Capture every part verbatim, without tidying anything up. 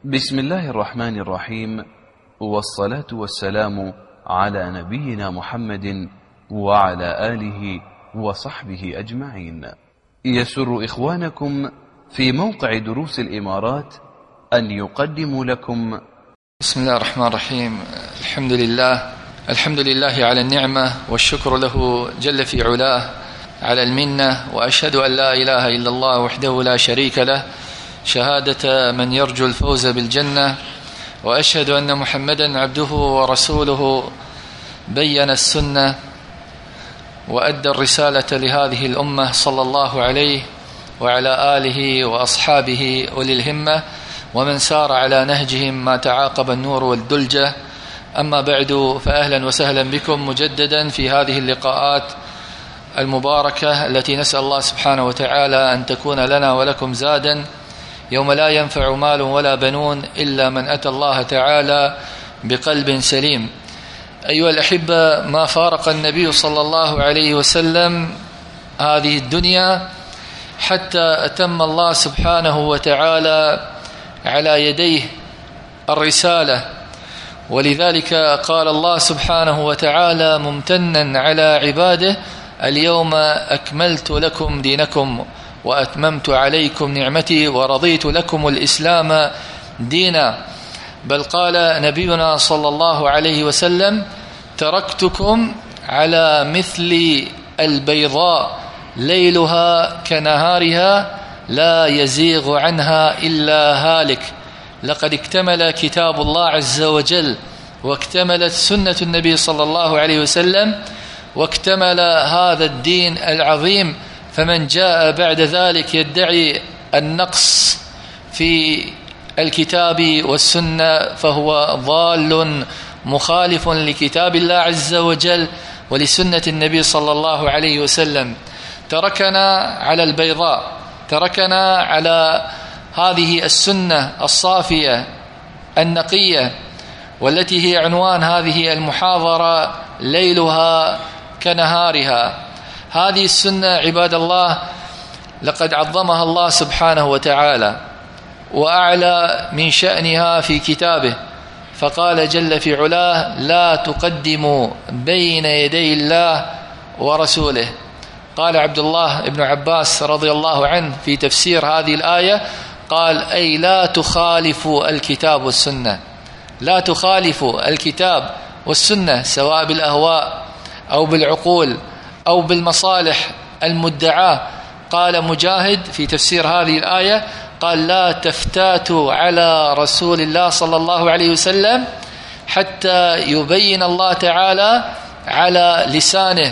بسم الله الرحمن الرحيم، والصلاة والسلام على نبينا محمد وعلى آله وصحبه أجمعين. يسر إخوانكم في موقع دروس الإمارات أن يقدموا لكم بسم الله الرحمن الرحيم. الحمد لله الحمد لله على النعمة، والشكر له جل في علاه على المنة، وأشهد أن لا إله إلا الله وحده لا شريك له شهادة من يرجو الفوز بالجنة، وأشهد أن محمدا عبده ورسوله بين السنة وأدى الرسالة لهذه الأمة صلى الله عليه وعلى آله وأصحابه أولي الهمة ومن سار على نهجهم ما تعاقب النور والدلجة. أما بعد، فأهلا وسهلا بكم مجددا في هذه اللقاءات المباركة التي نسأل الله سبحانه وتعالى أن تكون لنا ولكم زادا يوم لا ينفع مال ولا بنون إلا من أتى الله تعالى بقلب سليم. أيها الأحبة، ما فارق النبي صلى الله عليه وسلم هذه الدنيا حتى أتم الله سبحانه وتعالى على يديه الرسالة، ولذلك قال الله سبحانه وتعالى ممتنا على عباده: اليوم أكملت لكم دينكم وأتممت عليكم نعمتي ورضيت لكم الإسلام دينا. بل قال نبينا صلى الله عليه وسلم: تركتكم على مثل البيضاء ليلها كنهارها لا يزيغ عنها إلا هالك. لقد اكتمل كتاب الله عز وجل، واكتملت سنة النبي صلى الله عليه وسلم، واكتمل هذا الدين العظيم. فمن جاء بعد ذلك يدعي النقص في الكتاب والسنة فهو ضال مخالف لكتاب الله عز وجل ولسنة النبي صلى الله عليه وسلم. تركنا على البيضاء، تركنا على هذه السنة الصافية النقية، والتي هي عنوان هذه المحاضرة: ليلها كنهارها. هذه السنة عباد الله لقد عظمها الله سبحانه وتعالى وأعلى من شأنها في كتابه، فقال جل في علاه: لا تقدموا بين يدي الله ورسوله. قال عبد الله بن عباس رضي الله عنه في تفسير هذه الآية، قال: أي لا تخالفوا الكتاب والسنة، لا تخالفوا الكتاب والسنة سواء بالأهواء أو بالعقول أو بالمصالح المدعاة. قال مجاهد في تفسير هذه الآية، قال: لا تفتاتوا على رسول الله صلى الله عليه وسلم حتى يبين الله تعالى على لسانه.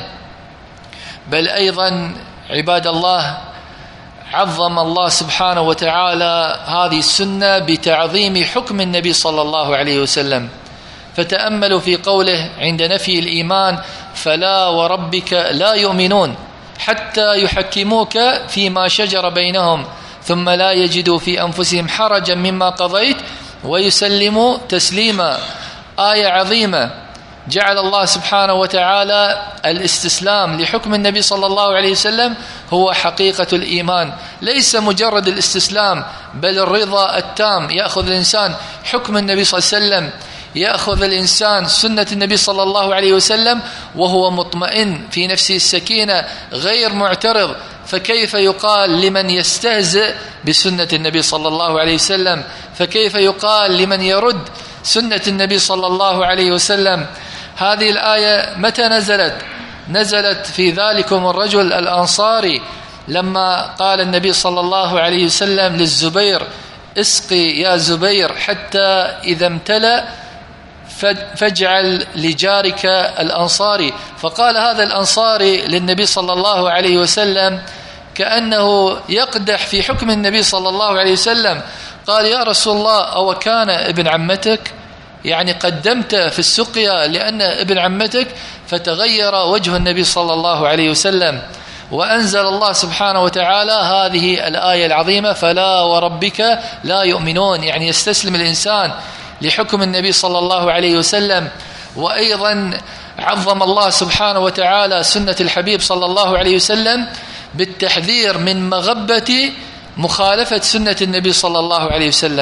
بل أيضا عباد الله عظم الله سبحانه وتعالى هذه السنة بتعظيم حكم النبي صلى الله عليه وسلم. فتأملوا في قوله عند نفي الإيمان: فلا وربك لا يؤمنون حتى يحكموك فيما شجر بينهم ثم لا يجدوا في أنفسهم حرجا مما قضيت ويسلموا تسليما. آية عظيمة جعل الله سبحانه وتعالى الاستسلام لحكم النبي صلى الله عليه وسلم هو حقيقة الإيمان، ليس مجرد الاستسلام بل الرضا التام. يأخذ الإنسان حكم النبي صلى الله عليه وسلم، يأخذ الإنسان سنة النبي صلى الله عليه وسلم وهو مطمئن في نفسه السكينة غير معترض. فكيف يقال لمن يستهزئ بسنة النبي صلى الله عليه وسلم؟ فكيف يقال لمن يرد سنة النبي صلى الله عليه وسلم؟ هذه الآية متى نزلت؟ نزلت في ذلكم الرجل الأنصاري لما قال النبي صلى الله عليه وسلم للزبير: اسقي يا زبير حتى إذا امتلأ فاجعل لجارك الأنصاري. فقال هذا الأنصاري للنبي صلى الله عليه وسلم كأنه يقدح في حكم النبي صلى الله عليه وسلم، قال: يا رسول الله، أو كان ابن عمتك؟ يعني قدمت في السقيا لأن ابن عمتك. فتغير وجه النبي صلى الله عليه وسلم، وأنزل الله سبحانه وتعالى هذه الآية العظيمة: فلا وربك لا يؤمنون. يعني يستسلم الإنسان لحكم النبي صلى الله عليه وسلم. وأيضا عظم الله سبحانه وتعالى سنة الحبيب صلى الله عليه وسلم بالتحذير من مغبة مخالفة سنة النبي صلى الله عليه وسلم.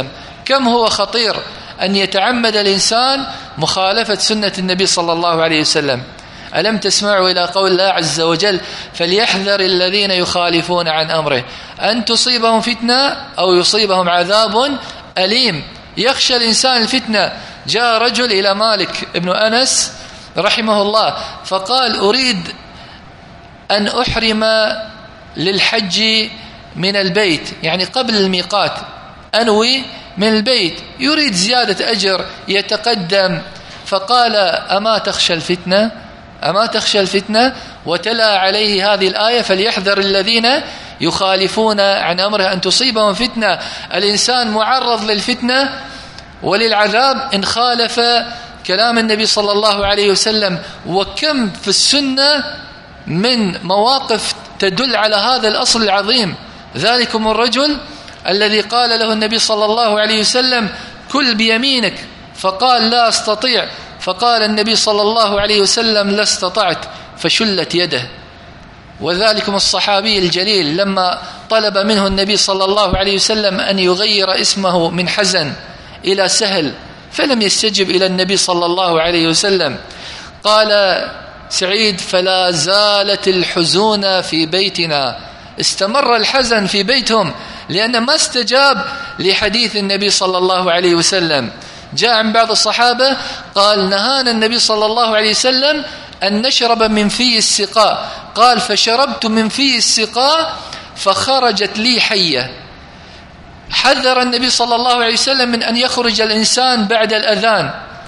كم هو خطير أن يتعمد الإنسان مخالفة سنة النبي صلى الله عليه وسلم. ألم تسمعوا إلى قول الله عز وجل فليحذر الذين يخالفون عن أمره أن تصيبهم فتنة أو يصيبهم عذاب أليم. يخشى الإنسان الفتنة. جاء رجل إلى مالك ابن أنس رحمه الله فقال أريد أن أحرم للحج من البيت، يعني قبل الميقات أنوي من البيت، يريد زيادة أجر يتقدم. فقال أما تخشى الفتنة أما تخشى الفتنة وتلا عليه هذه الآية فليحذر الذين يخالفون عن أمره أن تصيبهم فتنة. الإنسان معرض للفتنة وللعذاب إن خالف كلام النبي صلى الله عليه وسلم. وكم في السنة من مواقف تدل على هذا الأصل العظيم. ذلكم الرجل الذي قال له النبي صلى الله عليه وسلم كل بيمينك فقال لا أستطيع، فقال النبي صلى الله عليه وسلم لا استطعت فشلت يده. وذلكم الصحابي الجليل لما طلب منه النبي صلى الله عليه وسلم أن يغير اسمه من حزن إلى سهل فلم يستجب إلى النبي صلى الله عليه وسلم. قال سعيد فلا زالت الحزون في بيتنا، استمر الحزن في بيتهم لأن ما استجاب لحديث النبي صلى الله عليه وسلم. جاء عن بعض الصحابة قال نهانا النبي صلى الله عليه وسلم أن نشرب من في السقاء، قال فشربت من في السقاء فخرجت لي حية. حذر النبي صلى الله عليه وسلم من أن يخرج الإنسان بعد الأذان،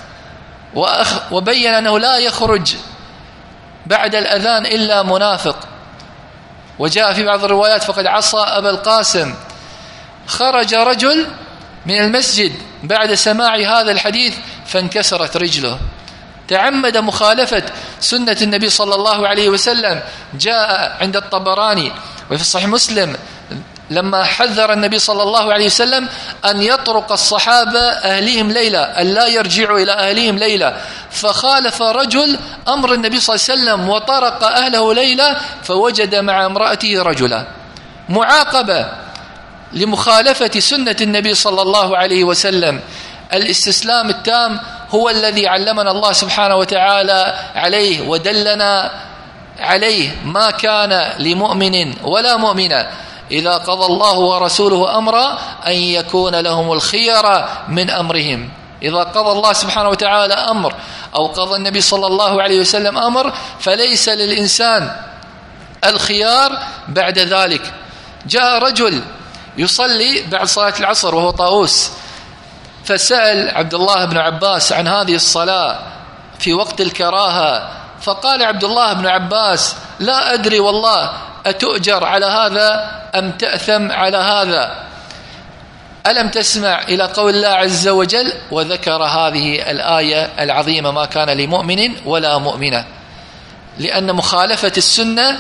وبين أنه لا يخرج بعد الأذان إلا منافق. وجاء في بعض الروايات فقد عصى أبا القاسم. خرج رجل من المسجد بعد سماع هذا الحديث فانكسرت رجله، تعمد مخالفة سنة النبي صلى الله عليه وسلم. جاء عند الطبراني وفي صحيح مسلم لما حذر النبي صلى الله عليه وسلم أن يطرق الصحابة أهليهم ليلة، أن لا يرجعوا إلى أهليهم ليلة، فخالف رجل أمر النبي صلى الله عليه وسلم وطرق أهله ليلة فوجد مع امرأته رجلا. معاقبة لمخالفة سنة النبي صلى الله عليه وسلم. الاستسلام التام هو الذي علمنا الله سبحانه وتعالى عليه ودلنا عليه. ما كان لمؤمن ولا مؤمنة إذا قضى الله ورسوله أمرا أن يكون لهم الخيرة من أمرهم. إذا قضى الله سبحانه وتعالى أمر أو قضى النبي صلى الله عليه وسلم أمر فليس للإنسان الخيار بعد ذلك. جاء رجل يصلي بعد صلاة العصر وهو طاووس، فسأل عبد الله بن عباس عن هذه الصلاة في وقت الكراهة، فقال عبد الله بن عباس لا أدري والله أتؤجر على هذا أم تأثم على هذا. ألم تسمع إلى قول الله عز وجل وذكر هذه الآية العظيمة ما كان لمؤمن ولا مؤمنة، لأن مخالفة السنة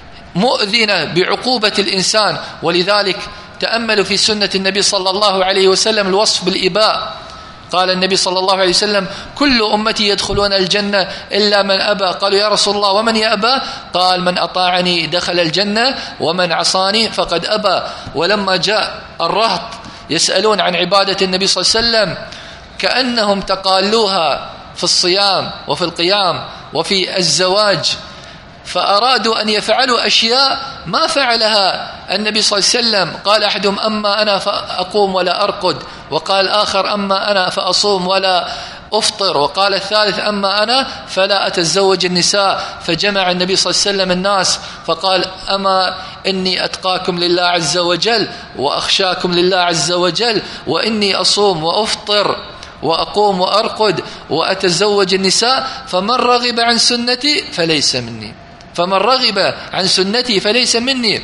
مؤذنة بعقوبة الإنسان. ولذلك تأملوا في سنة النبي صلى الله عليه وسلم الوصف بالإباء. قال النبي صلى الله عليه وسلم كل أمتي يدخلون الجنة إلا من أبى. قالوا يا رسول الله ومن يأبى؟ قال من أطاعني دخل الجنة ومن عصاني فقد أبى. ولما جاء الرهط يسألون عن عبادة النبي صلى الله عليه وسلم كأنهم تقالوها في الصيام وفي القيام وفي الزواج، فأرادوا أن يفعلوا أشياء ما فعلها النبي صلى الله عليه وسلم. قال أحدهم أما أنا فأقوم ولا أرقد، وقال آخر أما أنا فأصوم ولا أفطر، وقال الثالث أما أنا فلا أتزوج النساء. فجمع النبي صلى الله عليه وسلم الناس فقال أما إني أتقاكم لله عز وجل وأخشاكم لله عز وجل، وإني أصوم وأفطر وأقوم وأرقد وأتزوج النساء، فمن رغب عن سنتي فليس مني فمن رغب عن سنتي فليس مني.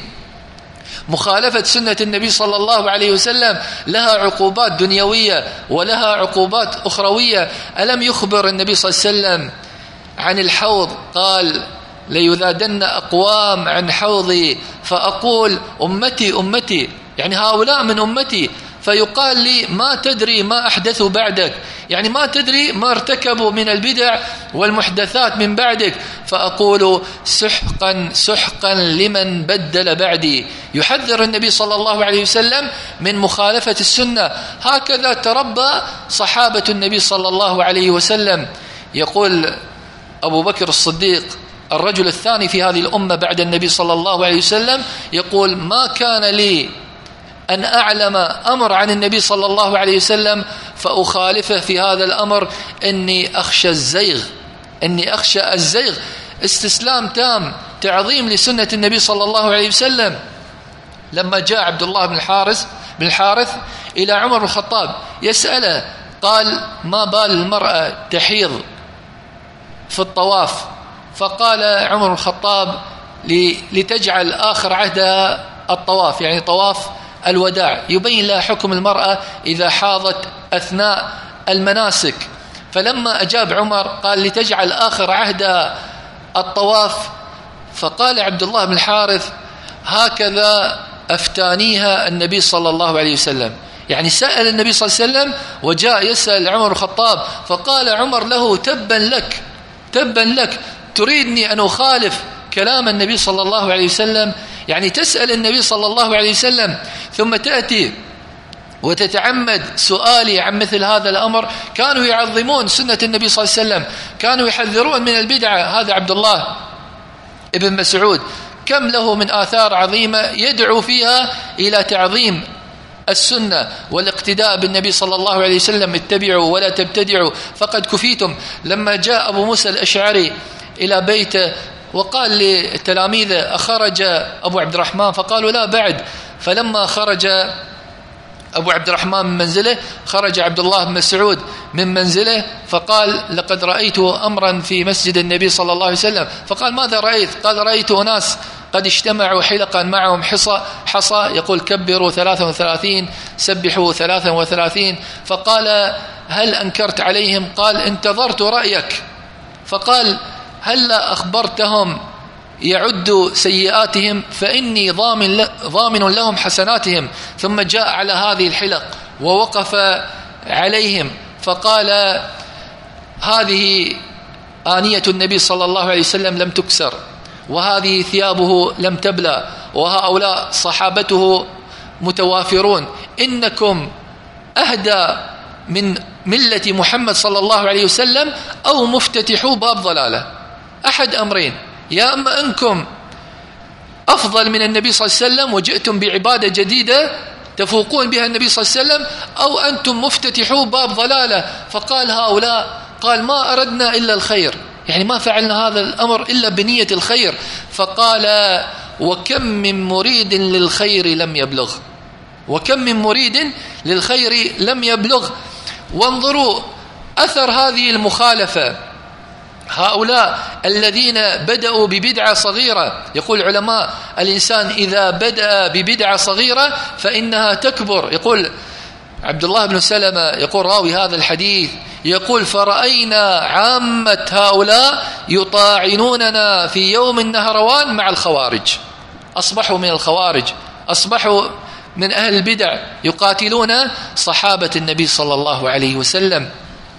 مخالفة سنة النبي صلى الله عليه وسلم لها عقوبات دنيوية ولها عقوبات أخروية. ألم يخبر النبي صلى الله عليه وسلم عن الحوض؟ قال ليذادن أقوام عن حوضي فأقول أمتي أمتي، يعني هؤلاء من أمتي، فيقال لي ما تدري ما أحدثوا بعدك، يعني ما تدري ما ارتكبوا من البدع والمحدثات من بعدك. فأقول سحقا سحقا لمن بدل بعدي. يحذر النبي صلى الله عليه وسلم من مخالفة السنة. هكذا تربى صحابة النبي صلى الله عليه وسلم. يقول أبو بكر الصديق الرجل الثاني في هذه الأمة بعد النبي صلى الله عليه وسلم، يقول ما كان لي أن أعلم أمر عن النبي صلى الله عليه وسلم فأخالفه في هذا الأمر، إني أخشى الزيغ، إني أخشى الزيغ. استسلام تام، تعظيم لسنة النبي صلى الله عليه وسلم. لما جاء عبد الله بن الحارث بن الحارث إلى عمر بن الخطاب يسأله، قال ما بال المرأة تحيض في الطواف؟ فقال عمر بن الخطاب لتجعل آخر عهدها الطواف، يعني طواف الوداع، يبين لها حكم المرأة إذا حاضت أثناء المناسك. فلما أجاب عمر قال لتجعل آخر عهدها الطواف. فقال عبد الله بن الحارث هكذا أفتانيها النبي صلى الله عليه وسلم، يعني سأل النبي صلى الله عليه وسلم وجاء يسأل عمر الخطاب. فقال عمر له تبا لك تبا لك، تريدني أن أخالف كلام النبي صلى الله عليه وسلم؟ يعني تسأل النبي صلى الله عليه وسلم ثم تأتي وتتعمد سؤالي عن مثل هذا الأمر. كانوا يعظمون سنة النبي صلى الله عليه وسلم، كانوا يحذرون من البدعة. هذا عبد الله ابن مسعود كم له من آثار عظيمة يدعو فيها إلى تعظيم السنة والاقتداء بالنبي صلى الله عليه وسلم. اتبعوا ولا تبتدعوا فقد كفيتم. لما جاء أبو موسى الأشعري إلى بيته وقال للتلاميذ أخرج أبو عبد الرحمن؟ فقالوا لا بعد. فلما خرج أبو عبد الرحمن من منزله خرج عبد الله بن مسعود من منزله فقال لقد رأيت أمرا في مسجد النبي صلى الله عليه وسلم. فقال ماذا رأيت؟ قال رأيت أناس قد اجتمعوا حلقا معهم حصى حصى يقول كبروا ثلاثة وثلاثين سبحوا ثلاثة وثلاثين. فقال هل أنكرت عليهم؟ قال انتظرت رأيك. فقال هل أخبرتهم يعد سيئاتهم فإني ضامن, ضامن لهم حسناتهم؟ ثم جاء على هذه الحلق ووقف عليهم فقال هذه آنية النبي صلى الله عليه وسلم لم تكسر، وهذه ثيابه لم تبلى، وهؤلاء صحابته متوافرون، إنكم أهدى من ملة محمد صلى الله عليه وسلم أو مفتتحوا باب ضلالة. أحد أمرين، يا أما أنكم أفضل من النبي صلى الله عليه وسلم وجئتم بعبادة جديدة تفوقون بها النبي صلى الله عليه وسلم، أو أنتم مفتتحوا باب ضلالة. فقال هؤلاء قال ما أردنا إلا الخير، يعني ما فعلنا هذا الأمر إلا بنية الخير. فقال وكم من مريد للخير لم يبلغ، وكم من مريد للخير لم يبلغ. وانظروا أثر هذه المخالفة، هؤلاء الذين بدأوا ببدعة صغيرة. يقول علماء الإنسان إذا بدأ ببدعة صغيرة فإنها تكبر. يقول عبد الله بن سلمة يقول راوي هذا الحديث يقول فرأينا عامة هؤلاء يطاعنوننا في يوم النهروان مع الخوارج، أصبحوا من الخوارج، أصبحوا من أهل البدع يقاتلون صحابة النبي صلى الله عليه وسلم.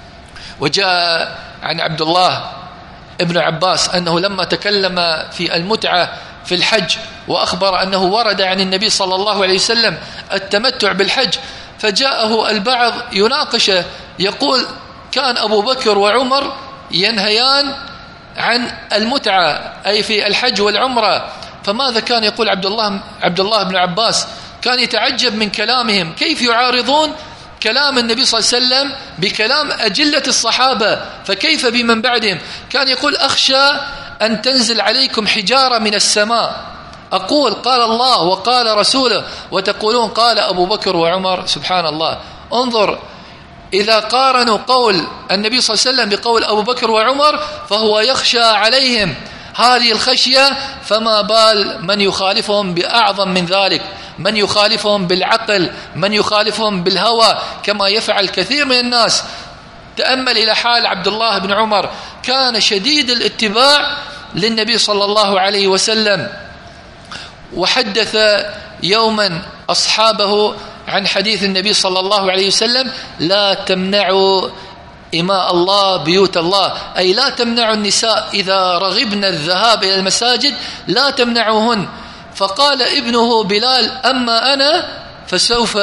وجاء عن عبد الله ابن عباس أنه لما تكلم في المتعة في الحج وأخبر أنه ورد عن النبي صلى الله عليه وسلم التمتع بالحج، فجاءه البعض يناقشه يقول كان أبو بكر وعمر ينهيان عن المتعة أي في الحج والعمرة. فماذا كان يقول عبد الله عبد الله بن عباس؟ كان يتعجب من كلامهم، كيف يعارضون كلام النبي صلى الله عليه وسلم بكلام أجلة الصحابة، فكيف بمن بعدهم؟ كان يقول أخشى أن تنزل عليكم حجارة من السماء، أقول قال الله وقال رسوله وتقولون قال أبو بكر وعمر. سبحان الله، انظر إذا قارنوا قول النبي صلى الله عليه وسلم بقول أبو بكر وعمر فهو يخشى عليهم هذه الخشية، فما بال من يخالفهم بأعظم من ذلك، من يخالفهم بالعقل، من يخالفهم بالهوى كما يفعل كثير من الناس. تأمل إلى حال عبد الله بن عمر، كان شديد الاتباع للنبي صلى الله عليه وسلم، وحدث يوما أصحابه عن حديث النبي صلى الله عليه وسلم: لا تمنعوا إماء الله بيوت الله، أي لا تمنعوا النساء إذا رغبن الذهاب إلى المساجد لا تمنعوهن. فقال ابنه بلال: أما أنا فسوف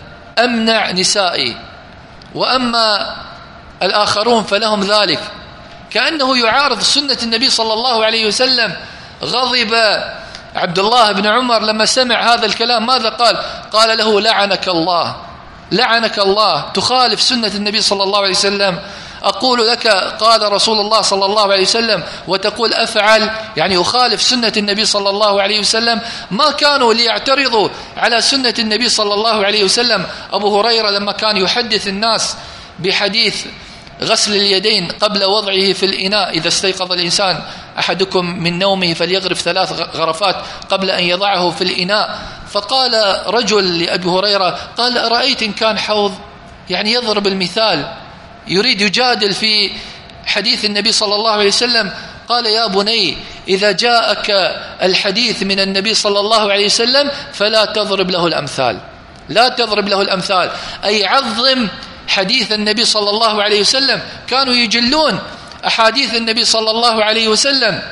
أمنع نسائي، وأما الآخرون فلهم ذلك، كأنه يعارض سنة النبي صلى الله عليه وسلم. غضب عبد الله بن عمر لما سمع هذا الكلام، ماذا قال؟ قال له: لعنك الله، لعنك الله، تخالف سنة النبي صلى الله عليه وسلم. أقول لك قال رسول الله صلى الله عليه وسلم وتقول أفعل، يعني أخالف سنة النبي صلى الله عليه وسلم. ما كانوا ليعترضوا على سنة النبي صلى الله عليه وسلم. أبو هريرة لما كان يحدث الناس بحديث غسل اليدين قبل وضعه في الإناء، إذا استيقظ الإنسان أحدكم من نومه فليغرف ثلاث غرفات قبل أن يضعه في الإناء. فقال رجل لأبي هريرة، قال: أرأيت إن كان حوض، يعني يضرب المثال، يريد يجادل في حديث النبي صلى الله عليه وسلم. قال: يا بني، إذا جاءك الحديث من النبي صلى الله عليه وسلم فلا تضرب له الأمثال، لا تضرب له الأمثال، أي عظم حديث النبي صلى الله عليه وسلم. كانوا يجلون أحاديث النبي صلى الله عليه وسلم.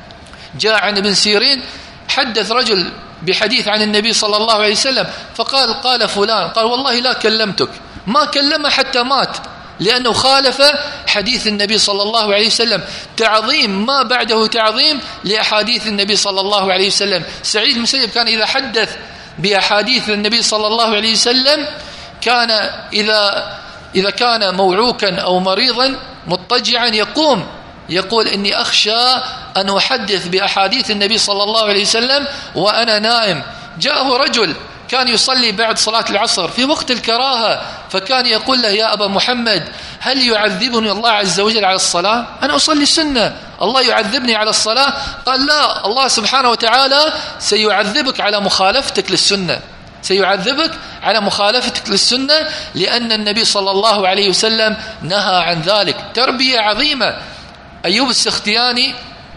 جاء عن ابن سيرين حدث رجل بحديث عن النبي صلى الله عليه وسلم، فقال: قال فلان، قال: والله لا كلمتك، ما كلمه حتى مات، لأنه خالف حديث النبي صلى الله عليه وسلم. تعظيم ما بعده تعظيم لأحاديث النبي صلى الله عليه وسلم. سعيد المسيب كان إذا حدث بأحاديث النبي صلى الله عليه وسلم كان إذا إذا كان موعوكا أو مريضا مضطجعا يقوم يقول: إني أخشى أن أحدث بأحاديث النبي صلى الله عليه وسلم وأنا نائم. جاءه رجل كان يصلي بعد صلاة العصر في وقت الكراهة، فكان يقول له: يا أبا محمد، هل يعذبني الله عز وجل على الصلاة؟ أنا أصلي السنة، الله يعذبني على الصلاة؟ قال: لا، الله سبحانه وتعالى سيعذبك على مخالفتك للسنة، سيعذبك على مخالفتك للسنة، لأن النبي صلى الله عليه وسلم نهى عن ذلك. تربية عظيمة. أيوب السختياني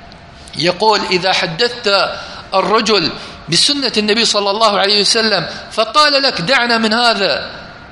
يقول: إذا حدثت الرجل بسنة النبي صلى الله عليه وسلم فقال لك: دعنا من هذا،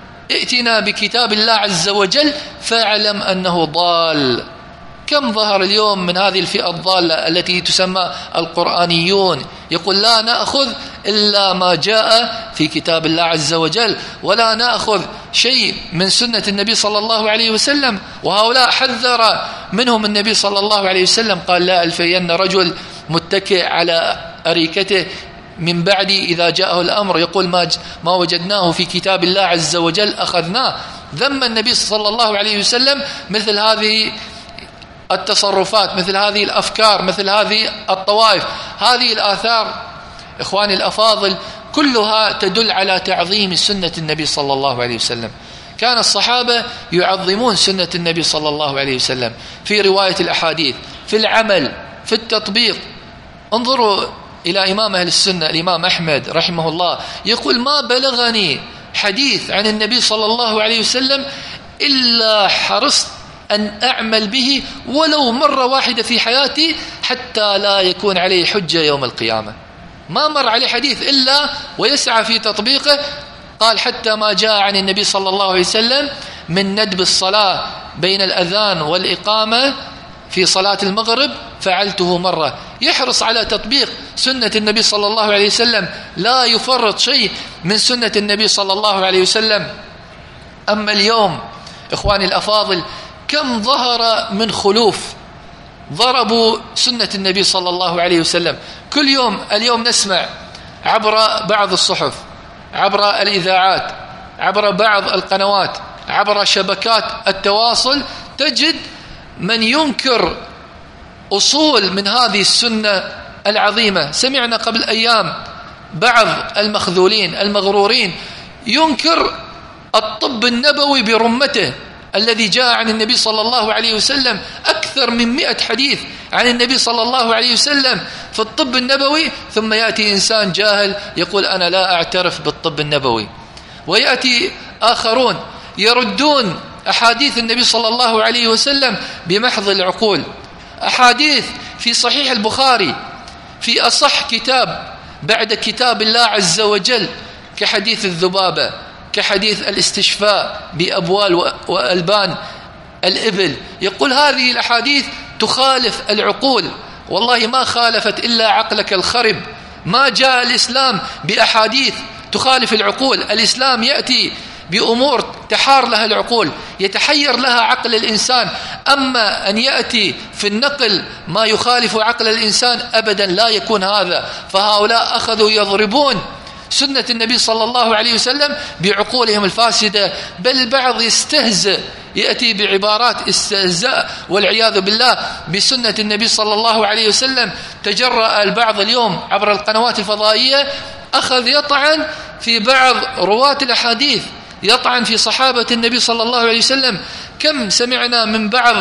ائتنا بكتاب الله عز وجل، فاعلم أنه ضال. كم ظهر اليوم من هذه الفئة الضالة التي تسمى القرآنيون، يقول: لا نأخذ إلا ما جاء في كتاب الله عز وجل، ولا نأخذ شيء من سنة النبي صلى الله عليه وسلم. وهؤلاء حذر منهم النبي صلى الله عليه وسلم، قال: لا ألفين رجل متكئ على أريكته من بعدي إذا جاءه الأمر يقول: ما ما وجدناه في كتاب الله عز وجل أخذناه. ذم النبي صلى الله عليه وسلم مثل هذه التصرفات، مثل هذه الأفكار، مثل هذه الطوائف. هذه الآثار إخواني الأفاضل كلها تدل على تعظيم سنة النبي صلى الله عليه وسلم. كان الصحابة يعظمون سنة النبي صلى الله عليه وسلم في رواية الأحاديث، في العمل، في التطبيق. انظروا إلى إمام أهل السنة الإمام أحمد رحمه الله، يقول: ما بلغني حديث عن النبي صلى الله عليه وسلم إلا حرصت أن أعمل به ولو مرة واحدة في حياتي حتى لا يكون عليه حجة يوم القيامة. ما مر عليه حديث إلا ويسعى في تطبيقه. قال: حتى ما جاء عن النبي صلى الله عليه وسلم من ندب الصلاة بين الأذان والإقامة في صلاة المغرب فعلته مرة. يحرص على تطبيق سنة النبي صلى الله عليه وسلم، لا يفرط شيء من سنة النبي صلى الله عليه وسلم. أما اليوم إخواني الأفاضل كم ظهر من خلوف ضربوا سنة النبي صلى الله عليه وسلم. كل يوم اليوم نسمع عبر بعض الصحف، عبر الإذاعات، عبر بعض القنوات، عبر شبكات التواصل، تجد من ينكر أصول من هذه السنة العظيمة. سمعنا قبل أيام بعض المخذولين المغرورين ينكر الطب النبوي برمته الذي جاء عن النبي صلى الله عليه وسلم، أكثر من مئة حديث عن النبي صلى الله عليه وسلم في الطب النبوي، ثم يأتي إنسان جاهل يقول: أنا لا أعترف بالطب النبوي. ويأتي آخرون يردون أحاديث النبي صلى الله عليه وسلم بمحض العقول. أحاديث في صحيح البخاري في أصح كتاب بعد كتاب الله عز وجل كحديث الذبابة، كحديث الاستشفاء بأبوال وألبان الإبل، يقول هذه الأحاديث تخالف العقول. والله ما خالفت إلا عقلك الخرب. ما جاء الإسلام بأحاديث تخالف العقول. الإسلام يأتي بأمور تحار لها العقول، يتحير لها عقل الإنسان. أما أن يأتي في النقل ما يخالف عقل الإنسان أبدا لا يكون هذا. فهؤلاء أخذوا يضربون سنة النبي صلى الله عليه وسلم بعقولهم الفاسدة، بل البعض يستهزئ، يأتي بعبارات استهزاء والعياذ بالله بسنة النبي صلى الله عليه وسلم. تجرأ البعض اليوم عبر القنوات الفضائية، أخذ يطعن في بعض رواة الأحاديث، يطعن في صحابة النبي صلى الله عليه وسلم. كم سمعنا من بعض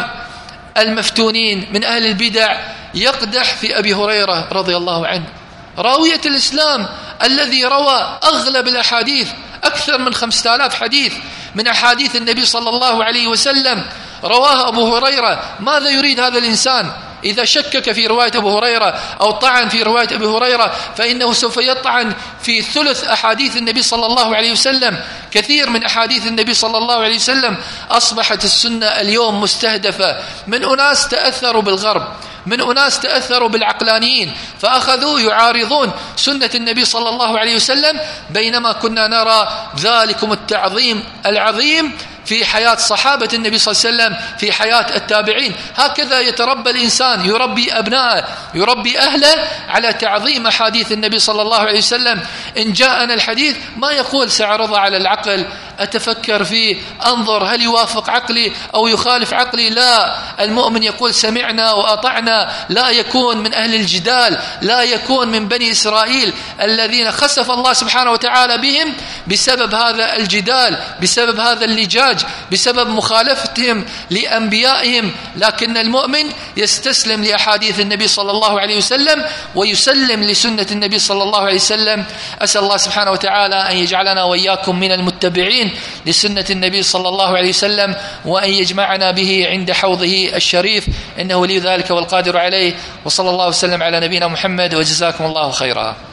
المفتونين من أهل البدع يقدح في أبي هريرة رضي الله عنه، راوية الإسلام الذي روى أغلب الأحاديث، أكثر من خمسة آلاف حديث من أحاديث النبي صلى الله عليه وسلم رواها أبو هريرة. ماذا يريد هذا الإنسان؟ إذا شكك في رواية أبو هريرة أو طعن في رواية أبي هريرة فإنه سوف يطعن في ثلث أحاديث النبي صلى الله عليه وسلم. كثير من أحاديث النبي صلى الله عليه وسلم أصبحت السنة اليوم مستهدفة من أناس تأثروا بالغرب، من أناس تأثروا بالعقلانيين، فأخذوا يعارضون سنة النبي صلى الله عليه وسلم، بينما كنا نرى ذلكم التعظيم العظيم في حياة صحابة النبي صلى الله عليه وسلم، في حياة التابعين. هكذا يتربى الإنسان، يربي أبنائه، يربي أهله على تعظيم أحاديث النبي صلى الله عليه وسلم. إن جاءنا الحديث ما يقول سأعرضه على العقل، أتفكر فيه، أنظر هل يوافق عقلي أو يخالف عقلي. لا، المؤمن يقول سمعنا وأطعنا، لا يكون من أهل الجدال، لا يكون من بني إسرائيل الذين خسف الله سبحانه وتعالى بهم بسبب هذا الجدال، بسبب هذا اللجاج، بسبب مخالفتهم لأنبيائهم. لكن المؤمن يستسلم لأحاديث النبي صلى الله عليه وسلم ويسلم لسنة النبي صلى الله عليه وسلم. أسأل الله سبحانه وتعالى أن يجعلنا وإياكم من المتبعين لسنة النبي صلى الله عليه وسلم، وأن يجمعنا به عند حوضه الشريف، إنه ولي ذلك والقادر عليه. وصلى الله وسلم على نبينا محمد، وجزاكم الله خيرا.